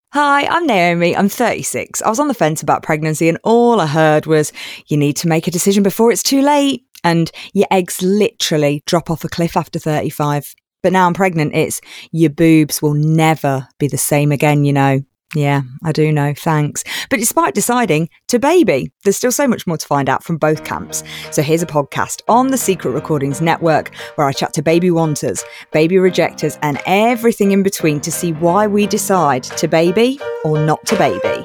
Hi, I'm Naomi. I'm 36. I was on the fence about pregnancy and all I heard was you need to make a decision before it's too late and your eggs literally drop off a cliff after 35. But now I'm pregnant, it's your boobs will never be the same again, you know. Yeah, I do know, thanks. But despite deciding to baby, there's still so much more to find out from both camps. So here's a podcast on the Secret Recordings Network where I chat to baby wanters, baby rejectors and everything in between to see why we decide to baby or not to baby.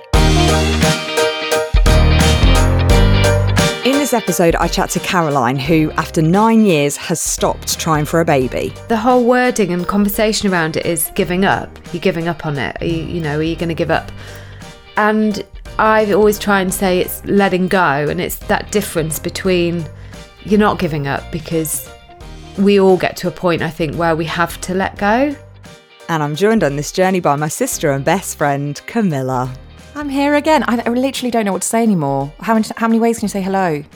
In this episode, I chat to Caroline, who, after 9 years, has stopped trying for a baby. The whole wording and conversation around it is giving up. You're giving up on it. Are you going to give up? And I always try and say it's letting go, and it's that difference between you're not giving up, because we all get to a point, I think, where we have to let go. And I'm joined on this journey by my sister and best friend, Camilla. I'm here again. I literally don't know what to say anymore. How many ways can you say hello?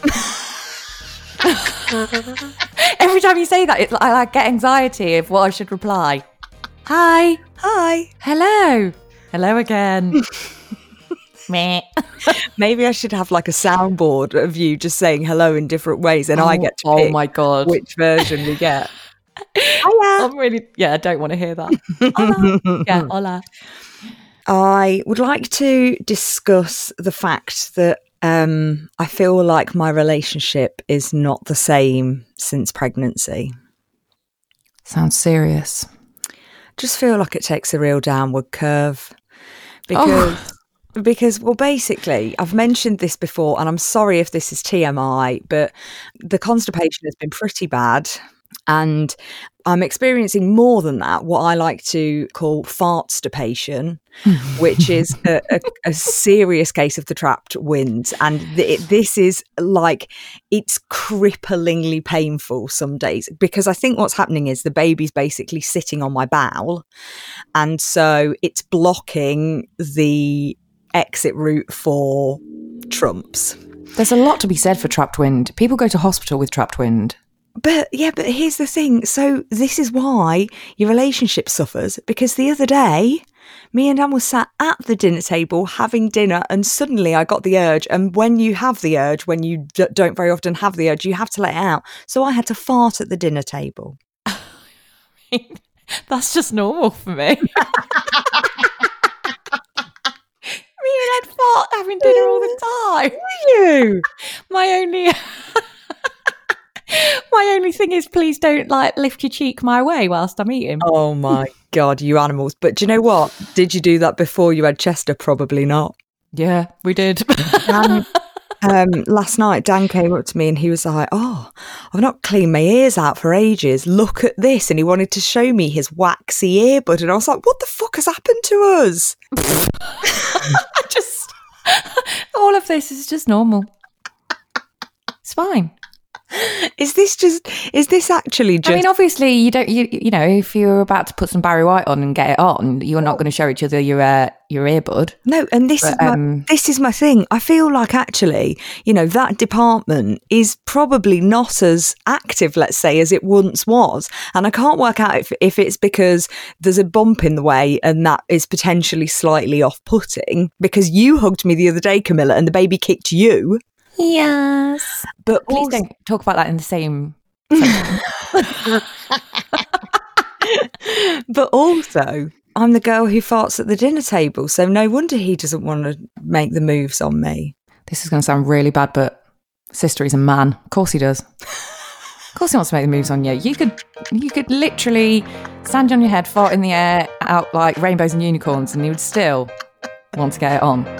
Every time you say that, I get anxiety of what I should reply. Hi. Hi. Hello. Hello again. Meh. Maybe I should have like a soundboard of you just saying hello in different ways and I get to pick my God. which version we get. Hola. I don't want to hear that. Hola. Yeah, hola. I would like to discuss the fact that I feel like my relationship is not the same since pregnancy. Sounds serious. Just feel like it takes a real downward curve because, well, basically, I've mentioned this before, and I'm sorry if this is TMI, but the constipation has been pretty bad. And I'm experiencing more than that, what I like to call fartstipation, which is a serious case of the trapped winds. And this is like, it's cripplingly painful some days, because I think what's happening is the baby's basically sitting on my bowel. And so it's blocking the exit route for trumps. There's a lot to be said for trapped wind. People go to hospital with trapped wind. But here's the thing. So this is why your relationship suffers, because the other day, me and Dan were sat at the dinner table having dinner and suddenly I got the urge. And when you have the urge, when you don't very often have the urge, you have to let it out. So I had to fart at the dinner table. That's just normal for me. Me and Ed fart having dinner all the time. You? My only thing is, please don't lift your cheek my way whilst I'm eating. Oh my God, you animals. But do you know what? Did you do that before you had Chester? Probably not. Yeah, we did. Last night, Dan came up to me and he was like, "Oh, I've not cleaned my ears out for ages. Look at this." And he wanted to show me his waxy earbud. And I was like, what the fuck has happened to us? All of this is just normal. It's fine. Is this actually just... I mean, obviously, you know, if you're about to put some Barry White on and get it on, you're not going to show each other your earbud. No, and this is my thing. I feel like actually, you know, that department is probably not as active, let's say, as it once was. And I can't work out if it's because there's a bump in the way and that is potentially slightly off-putting, because you hugged me the other day, Camilla, and the baby kicked you. Yes. But please don't talk about that in the same sentence. But also, I'm the girl who farts at the dinner table, so no wonder he doesn't want to make the moves on me. This is going to sound really bad, but sister, he's a man. Of course he does. Of course he wants to make the moves on you. You could literally stand on your head, fart in the air, out like rainbows and unicorns, and he would still want to get it on.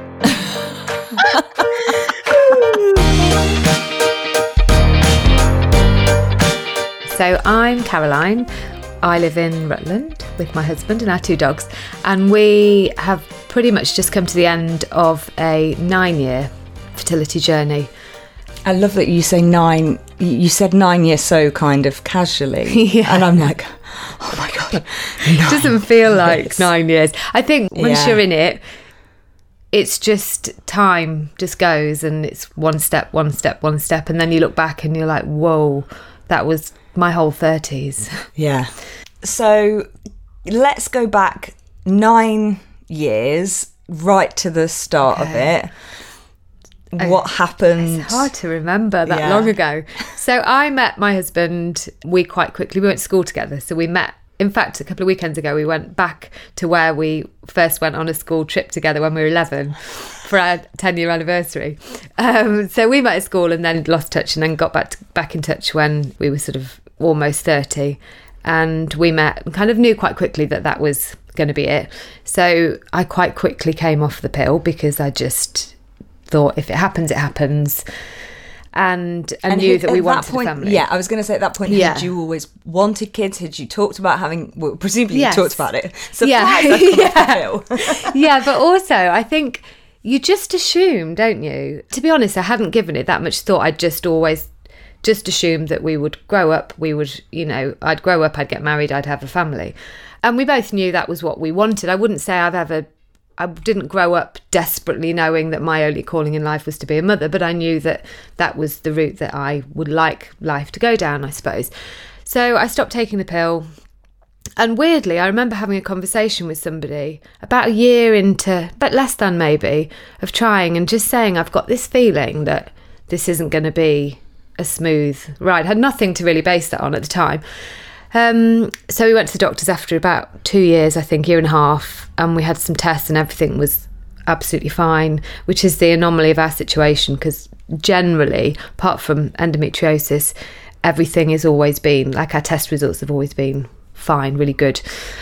So I'm Caroline. I live in Rutland with my husband and our 2 dogs, and we have pretty much just come to the end of a 9-year fertility journey. I love that you say 9. You said 9 years so kind of casually. Yeah. And I'm like, oh my God. It doesn't feel like 9 years. I think once you're in it, it's just time just goes and it's one step. And then you look back and you're like, whoa, that was my whole 30s. Yeah. So let's go back 9 years, right to the start of it. What happened? It's hard to remember that long ago. So I met my husband, we went to school together. So we met, in fact, a couple of weekends ago, we went back to where we first went on a school trip together when we were 11 for our 10-year anniversary. So we met at school and then lost touch and then got back in touch when we were sort of almost 30. And we met and kind of knew quite quickly that was going to be it. So I quite quickly came off the pill because I just thought if it happens, it happens. And knew that we wanted a family. Yeah, I was going to say at that point, had you always wanted kids? Had you talked about having, well, presumably you talked about it. Surprised I've come off the pill. Yeah, but also I think you just assume, don't you? To be honest, I hadn't given it that much thought. I'd just always assumed that we would grow up, I'd grow up, I'd get married, I'd have a family. And we both knew that was what we wanted. I wouldn't say I didn't grow up desperately knowing that my only calling in life was to be a mother, but I knew that was the route that I would like life to go down, I suppose. So I stopped taking the pill. And weirdly, I remember having a conversation with somebody about a year into, but less than maybe, of trying and just saying, I've got this feeling that this isn't going to be a smooth ride. I had nothing to really base that on at the time. So we went to the doctors after about 2 years, I think, year and a half, and we had some tests and everything was absolutely fine, which is the anomaly of our situation because generally, apart from endometriosis, everything has always been, like our test results have always been fine, really good.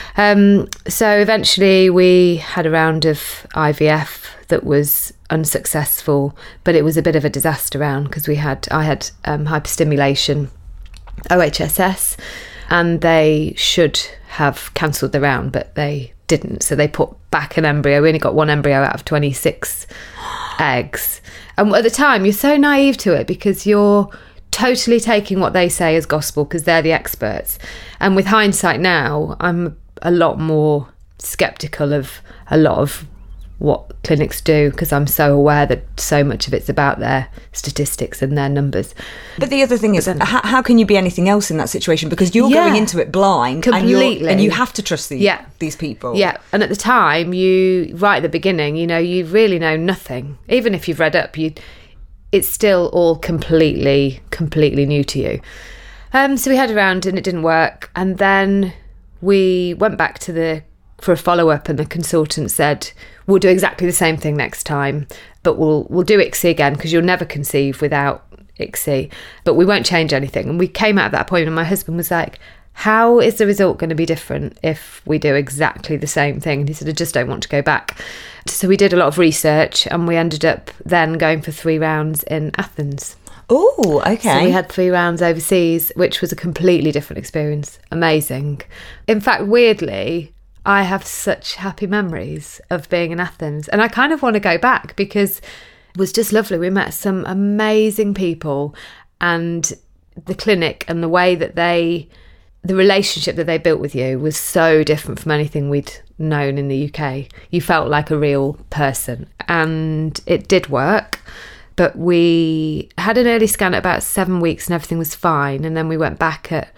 So eventually we had a round of IVF that was unsuccessful, but it was a bit of a disaster round because I had hyperstimulation, OHSS, and they should have cancelled the round, but they didn't. So they put back an embryo. We only got one embryo out of 26 eggs. And at the time, you're so naive to it because you're totally taking what they say as gospel because they're the experts. And with hindsight now, I'm a lot more sceptical of a lot of what clinics do because I'm so aware that so much of it's about their statistics and their numbers. But the other thing is, how can you be anything else in that situation? Because you're going into it blind completely, and you have to trust these people. Yeah, and at the time, right at the beginning, you really know nothing. Even if you've read up, it's still all completely new to you. So we had a round and it didn't work, and then we went back for a follow-up, and the consultant said, we'll do exactly the same thing next time, but we'll do ICSI again because you'll never conceive without ICSI, but we won't change anything. And we came out at that point and my husband was like, how is the result going to be different if we do exactly the same thing? And he said, I just don't want to go back. So we did a lot of research and we ended up then going for 3 rounds in Athens. Oh, okay. So we had 3 rounds overseas, which was a completely different experience. Amazing. In fact, weirdly, I have such happy memories of being in Athens. And I kind of want to go back because it was just lovely. We met some amazing people, and the clinic and the way that the relationship that they built with you was so different from anything we'd known in the UK. You felt like a real person, and it did work. But we had an early scan at about 7 weeks and everything was fine. And then we went back at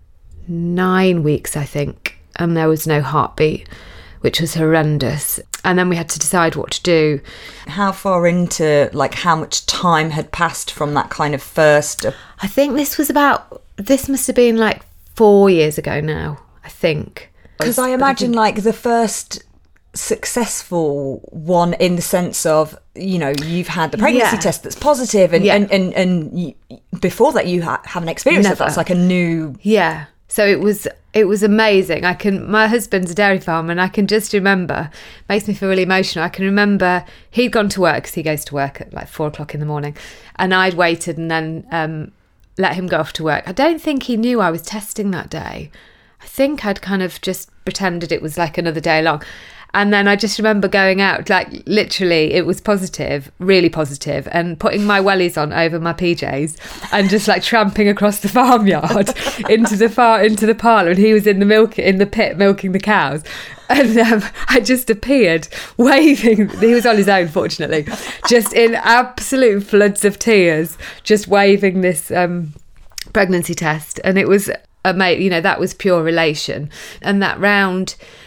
9 weeks, I think, and there was no heartbeat, which was horrendous. And then we had to decide what to do. How far into, how much time had passed from that kind of first? I think this must have been 4 years ago now, I think. Because I imagine the first successful one in the sense of, you've had the pregnancy test that's positive and before that you haven't experienced that's like a new... Yeah. So it was amazing. My husband's a dairy farmer and I can just remember, makes me feel really emotional. I can remember he'd gone to work because he goes to work at 4 o'clock in the morning, and I'd waited and then let him go off to work. I don't think he knew I was testing that day. I think I'd kind of just pretended it was another day long. And then I just remember going out, literally, it was positive, really positive, and putting my wellies on over my PJs and just tramping across the farmyard into the parlour, and he was in the pit milking the cows. And I just appeared waving. He was on his own, fortunately, just in absolute floods of tears, just waving this pregnancy test. And it was amazing. That was pure relation. And that round,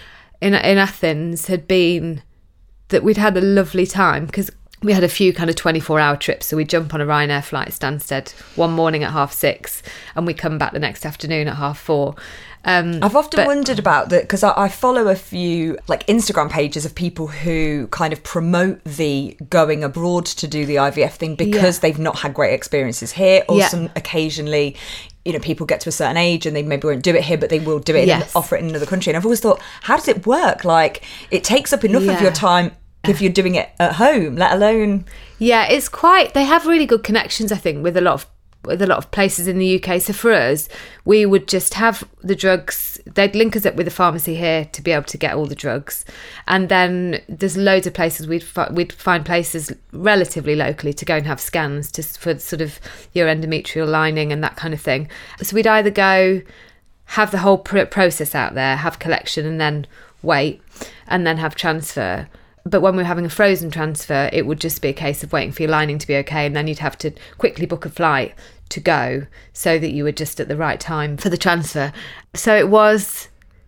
in Athens had been that we'd had a lovely time, because we had a few kind of 24-hour trips. So we'd jump on a Ryanair flight at Stansted one morning at 6:30 and we'd come back the next afternoon at 4:30. I've often wondered about that, because I follow a few like Instagram pages of people who kind of promote the going abroad to do the IVF thing because they've not had great experiences here, or some occasionally, you know, people get to a certain age and they maybe won't do it here, but they will do it and offer it in another country. And I've always thought, how does it work? Like, it takes up enough of your time if you're doing it at home, let alone... Yeah, it's quite... They have really good connections, I think, with a lot of places in the UK. So for us, we would just have the drugs. They'd link us up with a pharmacy here to be able to get all the drugs. And then there's loads of places we'd find places relatively locally to go and have scans for sort of your endometrial lining and that kind of thing. So we'd either go have the whole process out there, have collection and then wait, and then have transfer. But when we were having a frozen transfer, it would just be a case of waiting for your lining to be okay, and then you'd have to quickly book a flight to go so that you were just at the right time for the transfer. So it was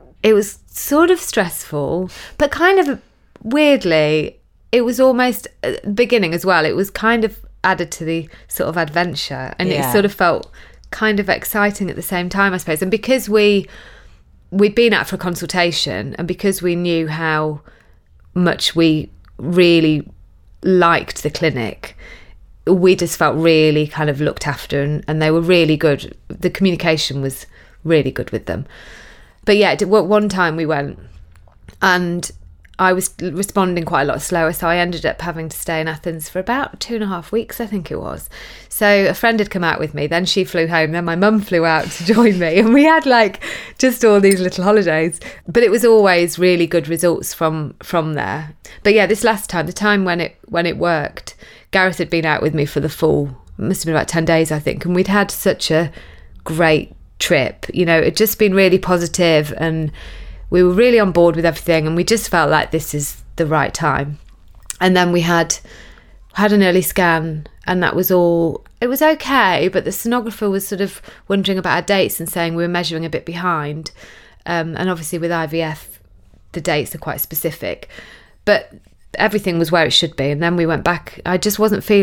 sort of stressful, but kind of weirdly, it was almost at the beginning as well. It was kind of added to the sort of adventure, and it sort of felt kind of exciting at the same time, I suppose. And because we'd been out for a consultation, and because we knew how much we really liked the clinic, we just felt really kind of looked after, and they were really good. The communication was really good with them. But yeah, one time we went and I was responding quite a lot slower, so I ended up having to stay in Athens for about 2.5 weeks, I think it was. So a friend had come out with me, then she flew home, then my mum flew out to join me, and we had like just all these little holidays. But it was always really good results from there. But yeah, this last time, the time when it worked, Gareth had been out with me for the full, must have been about 10 days, I think, and we'd had such a great trip. You know, it'd just been really positive, and we were really on board with everything, and we just felt like this is the right time. And then we had an early scan, and that was all. It was okay, but the sonographer was sort of wondering about our dates and saying we were measuring a bit behind. And obviously with IVF, the dates are quite specific. But everything was where it should be. And then we went back. I just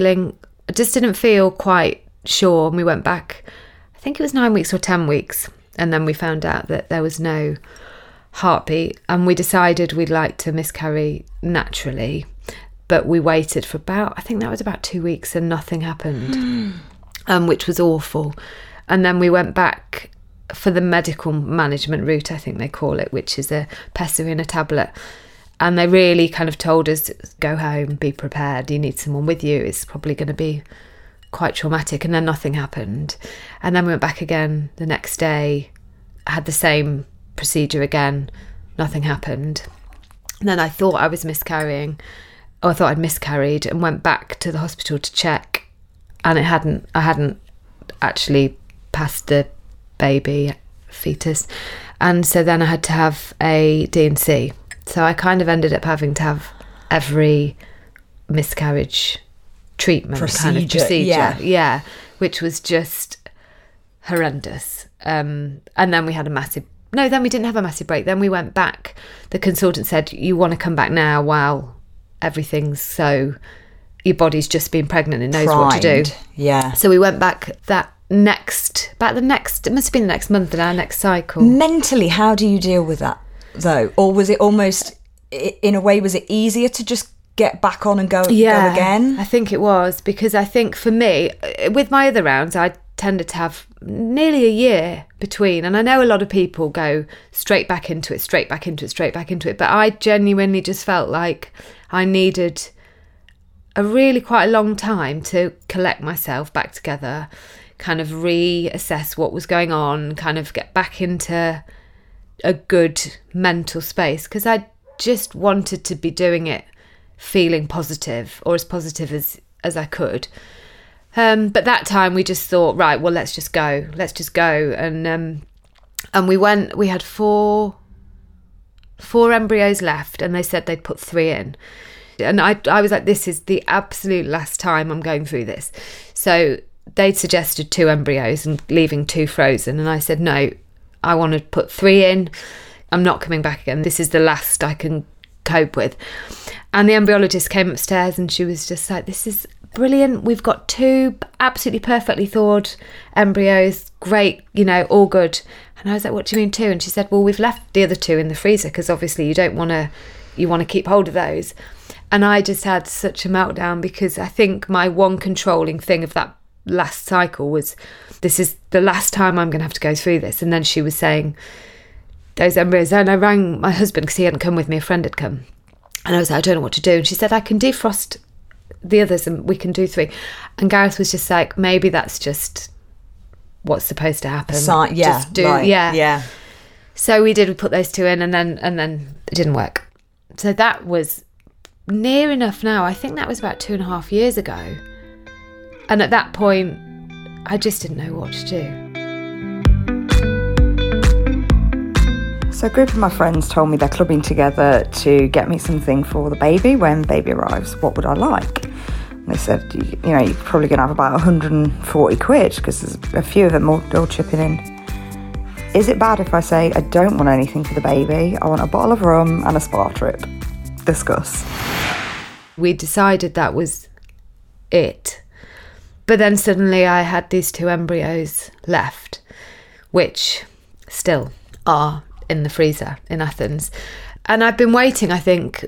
didn't feel quite sure. And we went back, I think it was 9 weeks or 10 weeks. And then we found out that there was no heartbeat, and we decided we'd like to miscarry naturally, but we waited for I think that was about 2 weeks, and nothing happened, which was awful. And then we went back for the medical management route, I think they call it, which is a pessary and a tablet, and they really kind of told us, go home, be prepared, you need someone with you, it's probably going to be quite traumatic. And then nothing happened, and then we went back again the next day, had the same procedure again, nothing happened. And then I thought I was miscarrying, or I thought I'd miscarried, and went back to the hospital to check, and I hadn't actually passed the baby fetus, and so then I had to have a D&C. So I kind of ended up having to have every miscarriage treatment procedure, yeah, which was just horrendous. And then we had then we didn't have a massive break. Then we went back. The consultant said, you want to come back now while everything's your body's just been pregnant and knows what to do. Yeah. So we went back it must have been the next month in our next cycle. Mentally, how do you deal with that though? Or was it almost, in a way, was it easier to just get back on and go again? I think it was, because I think for me, with my other rounds, I tended to have nearly a year between, and I know a lot of people go straight back into it, but I genuinely just felt like I needed quite a long time to collect myself back together, kind of reassess what was going on, kind of get back into a good mental space, because I just wanted to be doing it feeling positive, or as positive as I could. But that time we just thought, right, well, let's just go. And we went, we had four embryos left, and they said they'd put 3 in. And I was like, this is the absolute last time I'm going through this. So they'd suggested 2 embryos and leaving 2 frozen. And I said, no, I want to put 3 in, I'm not coming back again. This is the last I can cope with. And the embryologist came upstairs and she was just like, this is brilliant. We've got 2 absolutely perfectly thawed embryos. Great, all good. And I was like, what do you mean 2? And she said, well, we've left the other 2 in the freezer because obviously you want to keep hold of those. And I just had such a meltdown because I think my one controlling thing of that last cycle was, this is the last time I'm going to have to go through this. And then she was saying those embryos, and I rang my husband because he hadn't come with me, a friend had come, and I was like, I don't know what to do. And she said, I can defrost the others and we can do 3. And Gareth was just like, maybe that's just what's supposed to happen. Yeah. So we put those 2 in, and then it didn't work. So that was near enough now. I think that was about 2.5 years ago. And at that point, I just didn't know what to do. So a group of my friends told me they're clubbing together to get me something for the baby when baby arrives. What would I like? And they said, you're probably going to have about 140 quid because there's a few of them all chipping in. Is it bad if I say I don't want anything for the baby? I want a bottle of rum and a spa trip. Discuss. We decided that was it. But then suddenly I had these 2 embryos left, which still are in the freezer in Athens. And I've been waiting for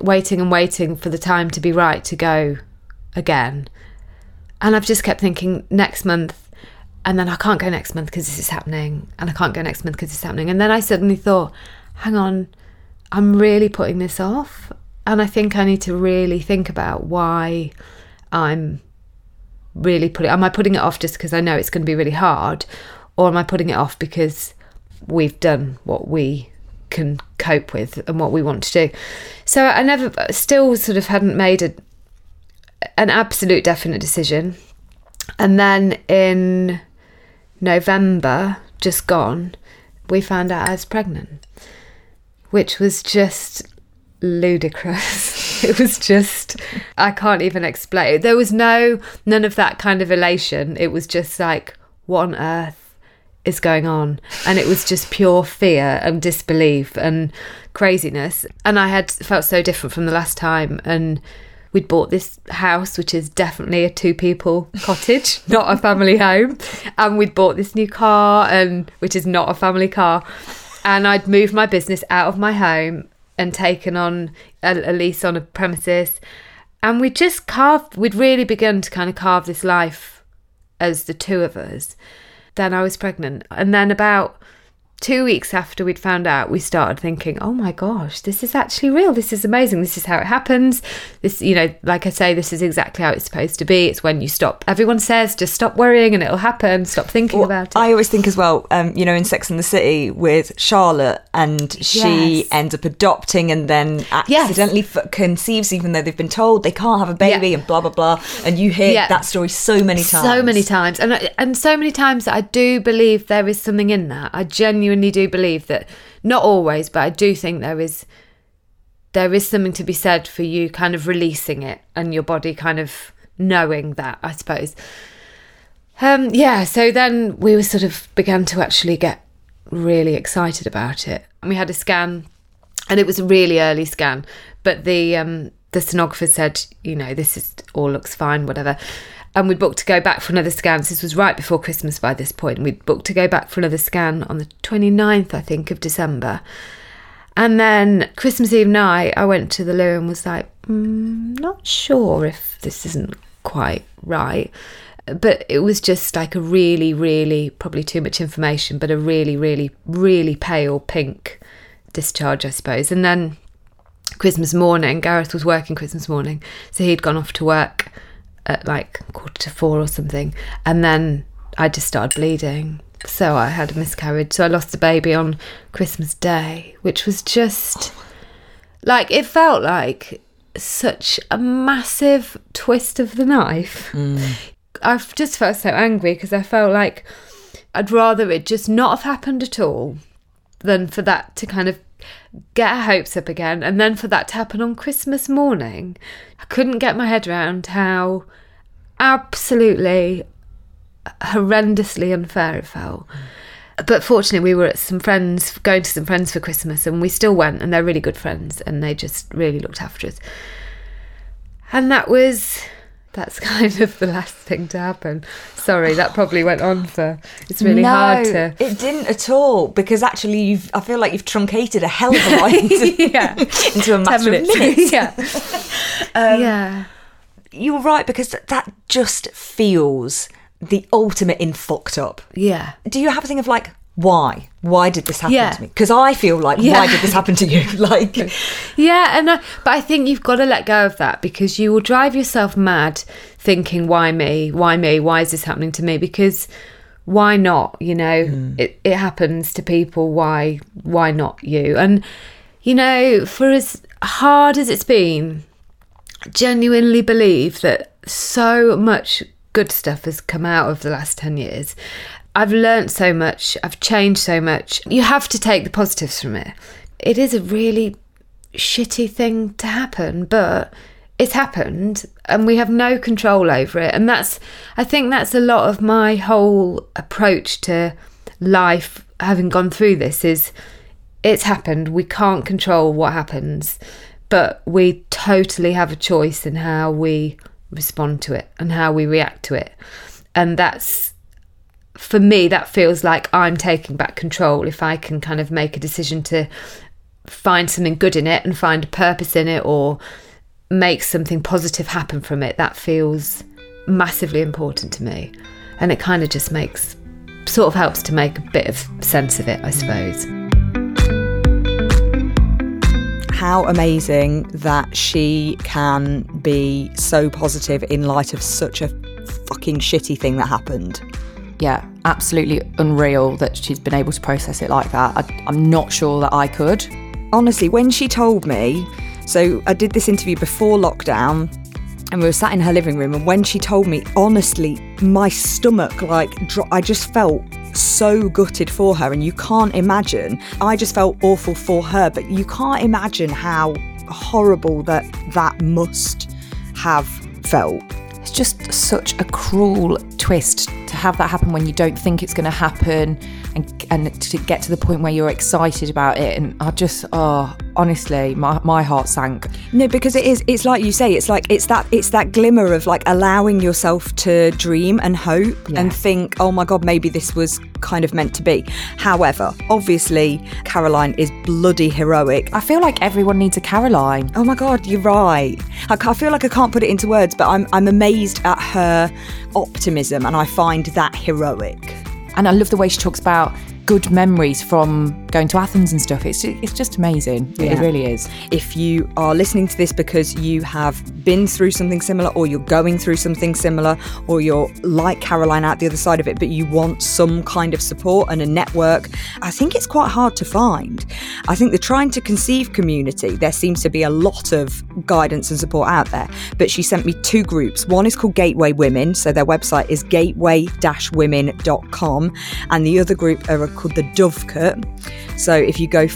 the time to be right to go again. And I've just kept thinking next month, and then I can't go next month because this is happening, and I can't go next month because this is happening. And then I suddenly thought, hang on, I'm really putting this off. And I think I need to really think about why I'm really am I putting it off just because I know it's going to be really hard, or am I putting it off because we've done what we can cope with and what we want to do? So I still sort of hadn't made an absolute definite decision. And then in November, just gone, we found out I was pregnant, which was just ludicrous. It was just, I can't even explain. There was none of that kind of elation. It was just like, what on earth is going on? And it was just pure fear and disbelief and craziness. And I had felt so different from the last time. And we'd bought this house, which is definitely a 2-people cottage, not a family home. And we'd bought this new car, which is not a family car. And I'd moved my business out of my home and taken on a lease on a premises. And we'd really begun to kind of carve this life as the 2 of us. Then I was pregnant. And then about 2 weeks after we'd found out, we started thinking, oh my gosh, this is actually real. This is amazing. This is how it happens. This, like I say, this is exactly how it's supposed to be. It's when you stop. Everyone says, just stop worrying and it'll happen. Stop thinking about it. I always think as well, in Sex and the City with Charlotte, and she ends up adopting and then accidentally conceives, even though they've been told they can't have a baby and blah, blah, blah. And you hear that story so many times. So many times. And so many times that I do believe there is something in that. I genuinely do believe that, not always, but I do think there is something to be said for you kind of releasing it and your body kind of knowing that, I suppose. So then we were sort of began to actually get really excited about it. And we had a scan, and it was a really early scan, but the sonographer said, this all looks fine, whatever. And we'd booked to go back for another scan. So this was right before Christmas by this point. We'd booked to go back for another scan on the 29th, I think, of December. And then Christmas Eve night, I went to the loo and was like, not sure if this isn't quite right. But it was just like a really, really, probably too much information, but a really, really, really pale pink discharge, I suppose. And then Christmas morning, Gareth was working Christmas morning, so he'd gone off to work at like 3:45 or something, and then I just started bleeding, so I had a miscarriage. So I lost the baby on Christmas Day, which was just like, it felt like such a massive twist of the knife. I just felt so angry because I felt like I'd rather it just not have happened at all than for that to kind of get our hopes up again, and then for that to happen on Christmas morning. I couldn't get my head around how absolutely horrendously unfair it felt. But fortunately, we were at going to some friends for Christmas, and we still went, and they're really good friends, and they just really looked after us. And that's kind of the last thing to happen. Sorry, that probably went on for... It's really hard to... it didn't at all, because actually I feel like you've truncated a hell of a lot into a matter of minutes. Yeah. You're right, because that just feels the ultimate in fucked up. Yeah. Do you have a thing of like, why? Why did this happen to me? Because I feel like, why did this happen to you? Like, but I think you've got to let go of that, because you will drive yourself mad thinking, why me? Why me? Why is this happening to me? Because why not? You know, it happens to people. Why not you? And, you know, for as hard as it's been, I genuinely believe that so much good stuff has come out of the last 10 years. I've learnt so much. I've changed so much. You have to take the positives from it. It is a really shitty thing to happen, but it's happened and we have no control over it. And I think that's a lot of my whole approach to life, having gone through this, is it's happened. We can't control what happens, but we totally have a choice in how we respond to it and how we react to it. And that's, for me, that feels like I'm taking back control. If I can kind of make a decision to find something good in it and find a purpose in it, or make something positive happen from it, that feels massively important to me. And it kind of just helps to make a bit of sense of it, I suppose. How amazing that she can be so positive in light of such a fucking shitty thing that happened. Yeah, absolutely unreal that she's been able to process it like that. I'm not sure that I could. Honestly, when she told me, so I did this interview before lockdown and we were sat in her living room, and when she told me, honestly, my stomach I just felt so gutted for her. And you can't imagine, I just felt awful for her, but you can't imagine how horrible that must have felt. It's just such a cruel twist to have that happen when you don't think it's going to happen, and to get to the point where you're excited about it. And I just, honestly, my heart sank. No, because it's like you say, it's that glimmer of like allowing yourself to dream and hope and think, oh my God, maybe this was kind of meant to be. However, obviously, Caroline is bloody heroic. I feel like everyone needs a Caroline. Oh my God, you're right. I feel like I can't put it into words, but I'm amazed at her optimism, and I find that heroic. And I love the way she talks about good memories from going to Athens and stuff. It's just amazing. It really is. If you are listening to this because you have been through something similar, or you're going through something similar, or you're like Caroline out the other side of it, but you want some kind of support and a network, I think it's quite hard to find. I think the Trying to Conceive community, there seems to be a lot of guidance and support out there, but she sent me 2 groups. One is called Gateway Women, so their website is gateway-women.com, and the other group are called the Dovecote. So if you go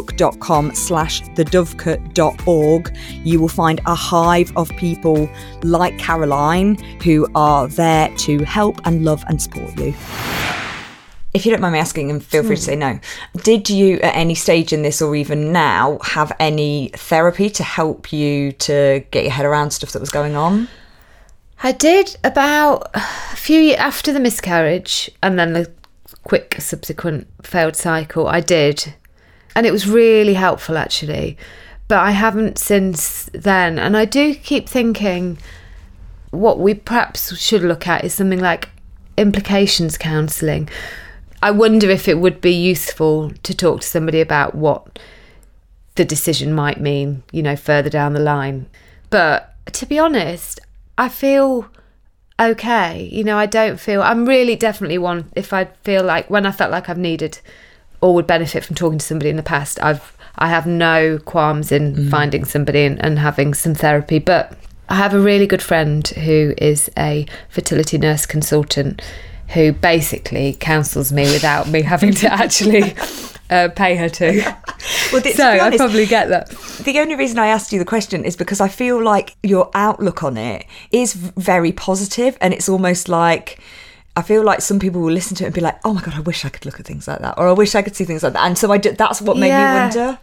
facebook.com/thedovecote.org, you will find a hive of people like Caroline who are there to help and love and support you. If you don't mind me asking, and feel free to say no, did you at any stage in this, or even now, have any therapy to help you to get your head around stuff that was going on? I did about a few years after the miscarriage and then the quick subsequent failed cycle. I did, and it was really helpful actually, but I haven't since then. And I do keep thinking what we perhaps should look at is something like implications counselling. I wonder if it would be useful to talk to somebody about what the decision might mean, you know, further down the line. But to be honest, I feel okay. You know, I'm really definitely one, if I feel like, when I felt like I've needed or would benefit from talking to somebody in the past, I have no qualms in finding somebody and having some therapy. But I have a really good friend who is a fertility nurse consultant who basically counsels me without me having to actually pay her to. Well, so I probably get that. The only reason I asked you the question is because I feel like your outlook on it is very positive, and it's almost like I feel like some people will listen to it and be like, oh my God, I wish I could look at things like that. Or I wish I could see things like that. And so that's what made me wonder.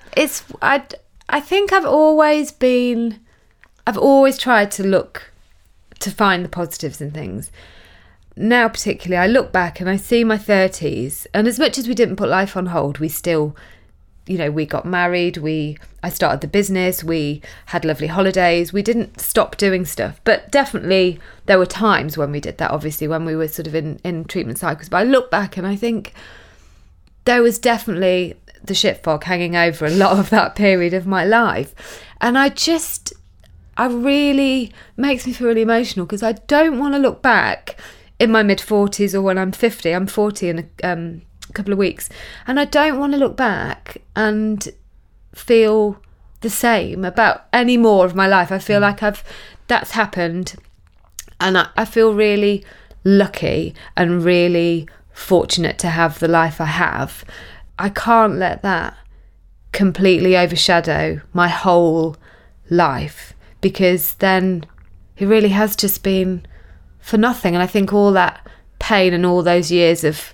I think I've always tried to find the positives in things. Now particularly, I look back and I see my 30s, and as much as we didn't put life on hold, we still, we got married, I started the business, we had lovely holidays, we didn't stop doing stuff. But definitely there were times when we did that, obviously, when we were sort of in treatment cycles. But I look back and I think there was definitely the shit fog hanging over a lot of that period of my life. And I really makes me feel really emotional, because I don't want to look back in my mid-40s or when I'm 50. I'm 40 in a couple of weeks. And I don't want to look back and feel the same about any more of my life. I feel like that's happened. And I feel really lucky and really fortunate to have the life I have. I can't let that completely overshadow my whole life, because then it really has just been for nothing. And I think all that pain and all those years of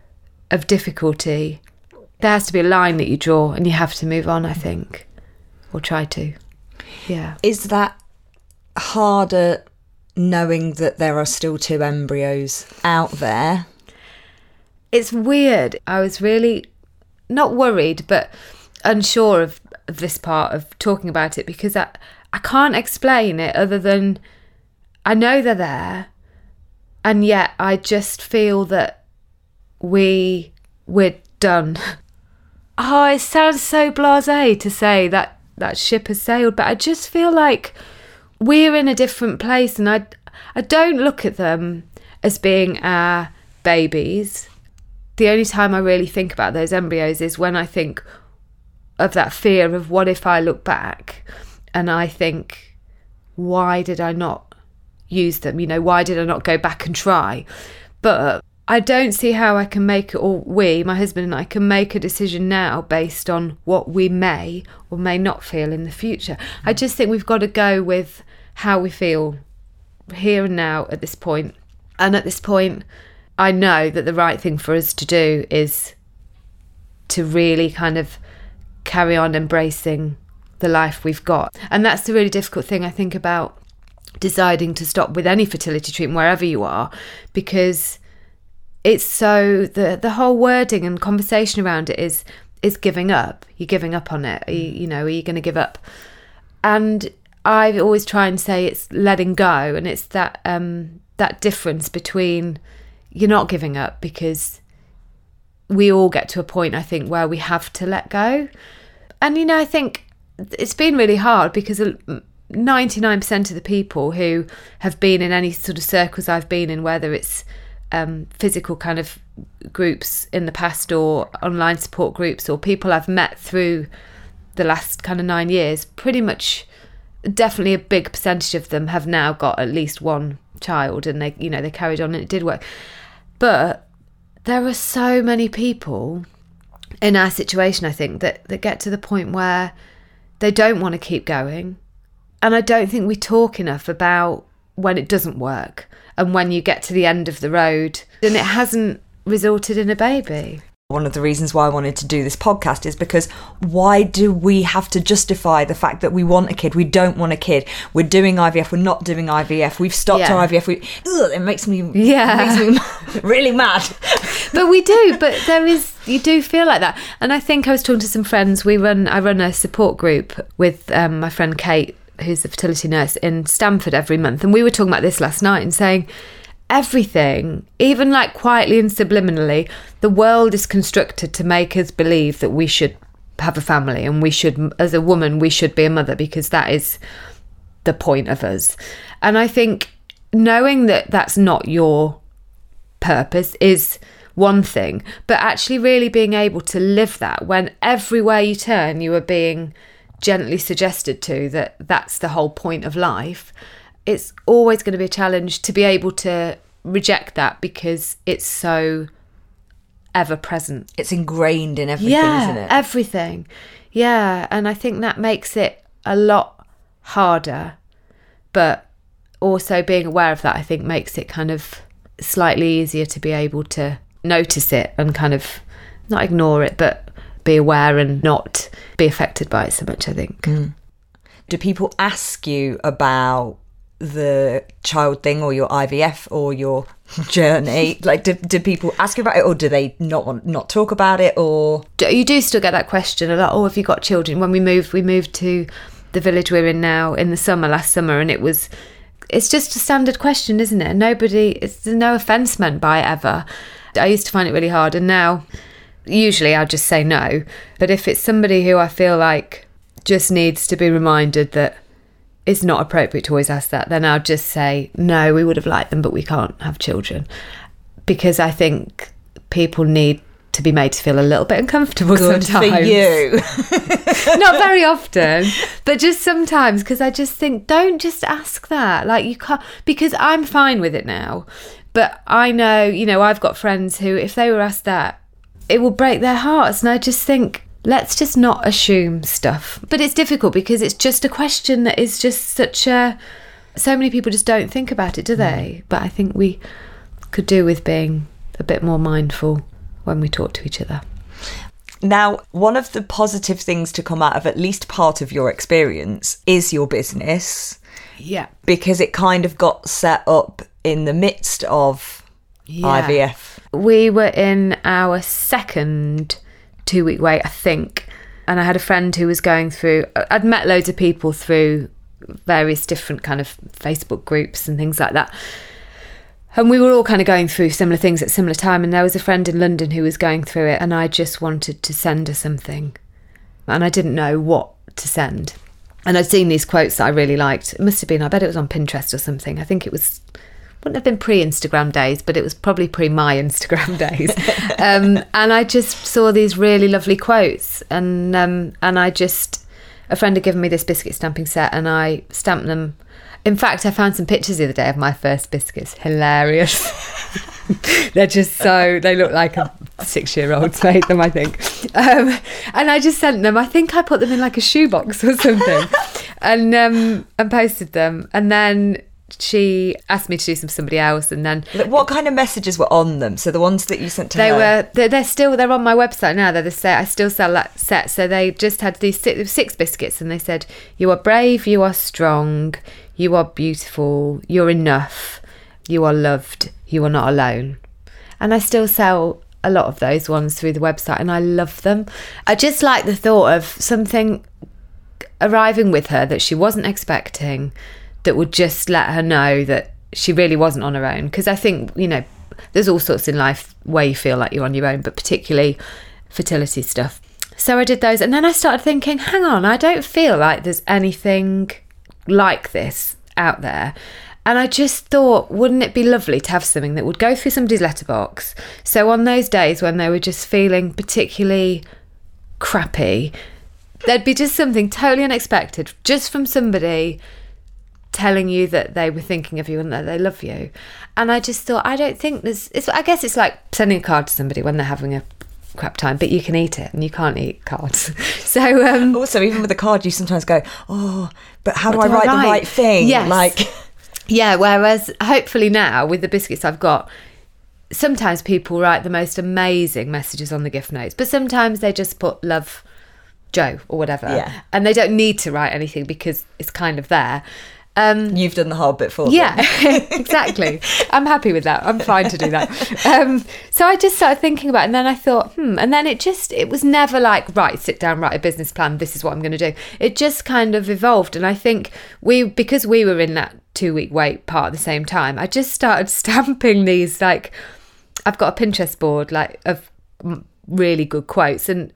difficulty, there has to be a line that you draw and you have to move on, I think, or try to. Yeah. Is that harder knowing that there are still 2 embryos out there? It's weird. I was really not worried, but unsure of this part of talking about it, because I can't explain it other than I know they're there, and yet I just feel that we're done. Oh, it sounds so blasé to say that ship has sailed, but I just feel like we're in a different place, and I don't look at them as being our babies. The only time I really think about those embryos is when I think of that fear of what if I look back and I think, why did I not use them? Why did I not go back and try? But I don't see how I can make it, or my husband and I, can make a decision now based on what we may or may not feel in the future. I just think we've got to go with how we feel here and now at this point. And at this point, I know that the right thing for us to do is to really kind of carry on embracing the life we've got. And that's the really difficult thing, I think, about deciding to stop with any fertility treatment wherever you are, because it's so the whole wording and conversation around it is giving up. You're giving up on it. Are you going to give up? And I always try and say it's letting go, and it's that difference between you're not giving up, because we all get to a point, I think, where we have to let go. And I think it's been really hard, because 99% of the people who have been in any sort of circles I've been in, whether it's physical kind of groups in the past or online support groups or people I've met through the last kind of 9 years, pretty much definitely a big percentage of them have now got at least one child, and they carried on and it did work. But there are so many people in our situation, I think, that get to the point where they don't want to keep going. And I don't think we talk enough about when it doesn't work and when you get to the end of the road and it hasn't resulted in a baby. One of the reasons why I wanted to do this podcast is because why do we have to justify the fact that we want a kid? We don't want a kid. We're doing IVF. We're not doing IVF. We've stopped our IVF. It makes me really mad. But we do. But you do feel like that. And I think I was talking to some friends. I run a support group with my friend Kate, who's a fertility nurse in Stamford every month. And we were talking about this last night and saying, everything, even like quietly and subliminally, the world is constructed to make us believe that we should have a family, and we should, as a woman, we should be a mother, because that is the point of us. And I think knowing that that's not your purpose is one thing, but actually really being able to live that when everywhere you turn you are being gently suggested to that that's the whole point of life. It's always going to be a challenge to be able to reject that, because it's so ever present. It's ingrained in everything, isn't it? Everything. Yeah, and I think that makes it a lot harder, but also being aware of that, I think, makes it kind of slightly easier to be able to notice it and kind of not ignore it, but be aware and not be affected by it so much, I think. Do people ask you about the child thing or your IVF or your journey? Like, do people ask you about it, or do they not talk about it? Or you do still get that question a lot. Oh, have you got children? When we moved to the village we're in now in the last summer, and it's just a standard question, isn't it? There's no offence meant by it ever. I used to find it really hard, and now usually I'll just say no. But if it's somebody who I feel like just needs to be reminded that it's not appropriate to always ask that, then I'll just say, no, we would have liked them, but we can't have children. Because I think people need to be made to feel a little bit uncomfortable good sometimes. for you. Not very often, but just sometimes, because I just think, don't just ask that. Like, you can't, because I'm fine with it now. But I know, I've got friends who, if they were asked that, it will break their hearts. And I just think, let's just not assume stuff. But it's difficult because it's just a question that is just so many people just don't think about it, do they? But I think we could do with being a bit more mindful when we talk to each other. Now, one of the positive things to come out of at least part of your experience is your business. Yeah. Because it kind of got set up in the midst of IVF. We were in our second 2-week wait, I think. And I had a friend who was going through, I'd met loads of people through various different kind of Facebook groups and things like that. And we were all kind of going through similar things at similar time. And there was a friend in London who was going through it, and I just wanted to send her something. And I didn't know what to send. And I'd seen these quotes that I really liked. It must have been, I bet it was on Pinterest or something. I think it wouldn't have been pre-Instagram days, but it was probably pre-my Instagram days. And I just saw these really lovely quotes. And a friend had given me this biscuit stamping set, and I stamped them. In fact, I found some pictures the other day of my first biscuits. Hilarious. They look like a 6-year-old's made them, I think. And I just sent them. I think I put them in like a shoebox or something, and posted them. And then she asked me to do some for somebody else, and then what kind of messages were on them? So the ones that you sent to her, they're on my website now. They're the set. I still sell that set. So they just had these 6 biscuits, and they said, "You are brave, you are strong, you are beautiful, you're enough, you are loved, you are not alone." And I still sell a lot of those ones through the website, and I love them. I just like the thought of something arriving with her that she wasn't expecting, that would just let her know that she really wasn't on her own. Because I think, there's all sorts in life where you feel like you're on your own, but particularly fertility stuff. So I did those, and then I started thinking, hang on, I don't feel like there's anything like this out there. And I just thought, wouldn't it be lovely to have something that would go through somebody's letterbox? So on those days when they were just feeling particularly crappy, there'd be just something totally unexpected, just from somebody telling you that they were thinking of you and that they love you. And I just thought, I don't think I guess it's like sending a card to somebody when they're having a crap time, but you can eat it and you can't eat cards. So also, even with a card, you sometimes go, oh, but how do I write the right thing? Yes. Yeah, whereas hopefully now with the biscuits I've got, sometimes people write the most amazing messages on the gift notes, but sometimes they just put love Joe or whatever. Yeah. And they don't need to write anything because it's kind of there. You've done the hard bit for them. Yeah, exactly. I'm happy with that. I'm fine to do that. So I just started thinking about it, and then I thought, and then it was never like, right, sit down, write a business plan, this is what I'm going to do. It just kind of evolved. And I think because we were in that 2-week wait part at the same time, I just started stamping these, like, I've got a Pinterest board like of really good quotes, and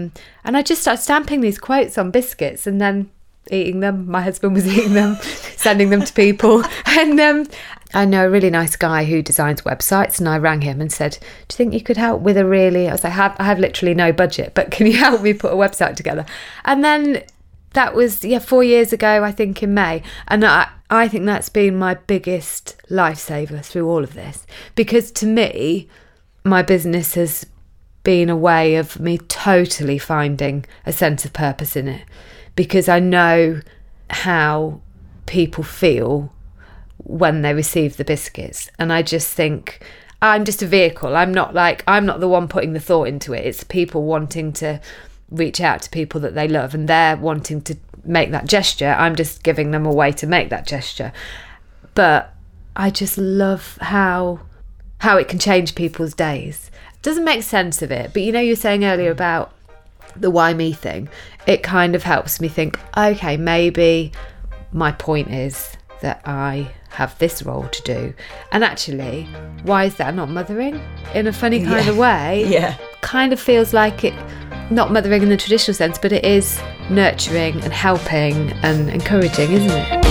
I just started stamping these quotes on biscuits and then eating them. My husband was eating them, sending them to people. And I know a really nice guy who designs websites, and I rang him and said, do you think you could help with I was like, I have literally no budget, but can you help me put a website together? And then that was 4 years ago, I think, in May. And I think that's been my biggest lifesaver through all of this, because to me, my business has been a way of me totally finding a sense of purpose in it, because I know how people feel when they receive the biscuits. And I just think I'm just a vehicle. I'm not the one putting the thought into it. It's people wanting to reach out to people that they love, and they're wanting to make that gesture. I'm just giving them a way to make that gesture. But I just love how it can change people's days. Doesn't make sense of it, but you know, you were saying earlier about the why me thing. It kind of helps me think, okay, maybe my point is that I have this role to do, and actually, why is that not mothering in a funny kind of way? Yeah, kind of feels like it, not mothering in the traditional sense, but it is nurturing and helping and encouraging, isn't it?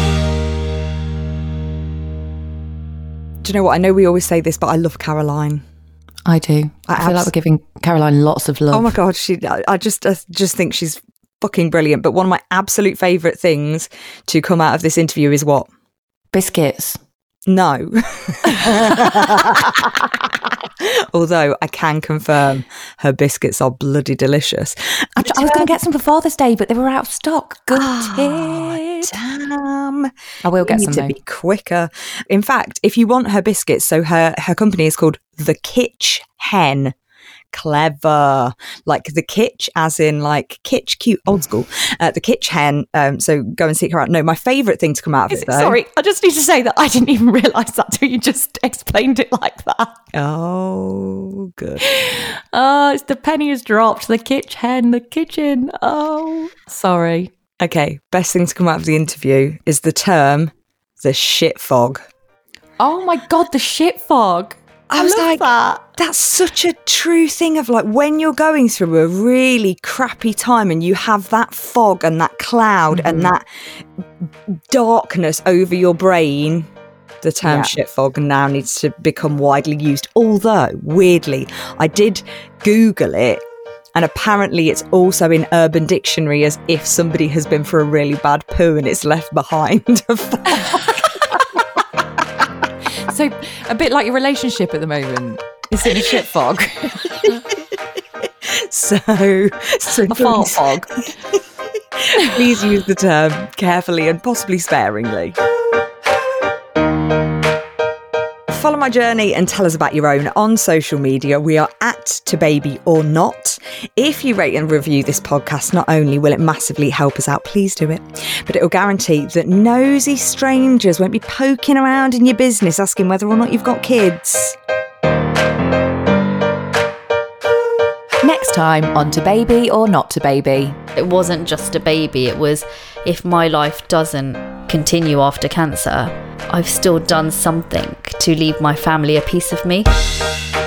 Do you know what? I know we always say this, but I love Caroline. I do. I feel like we're giving Caroline lots of love. Oh my God, I just think she's fucking brilliant. But one of my absolute favourite things to come out of this interview is what? Biscuits. No. Although I can confirm her biscuits are bloody delicious. I was going to get some for Father's Day, but they were out of stock. Good tip. Damn. I will get some, to though. Be quicker. In fact, if you want her biscuits, so her company is called The Kitch Hen. Clever. Like the kitsch, as in like kitsch, cute, old school. The Kitch Hen. So go and seek her out. No, my favourite thing to come out of it, though. Sorry, I just need to say that I didn't even realise that till you just explained it like that. Oh, good. Oh, it's the penny has dropped. The Kitch Hen, the kitchen. Oh, sorry. Okay, best thing to come out of the interview is the term, the shit fog. Oh my God, the shit fog. I was love like, that. That's such a true thing of like when you're going through a really crappy time and you have that fog and that cloud and that darkness over your brain. The term shit fog now needs to become widely used. Although, weirdly, I did Google it, and apparently it's also in Urban Dictionary as if somebody has been for a really bad poo and it's left behind a fog. So a bit like your relationship at the moment. It's in a shit fog. So A fart fog. Please use the term carefully and possibly sparingly. Follow my journey and tell us about your own on social media. We are at @tobaby_or_not. If you rate and review this podcast, not only will it massively help us out, please do it, but it will guarantee that nosy strangers won't be poking around in your business asking whether or not you've got kids. Next time on To Baby or Not to Baby. It wasn't just a baby, it was if my life doesn't continue after cancer, I've still done something to leave my family a piece of me.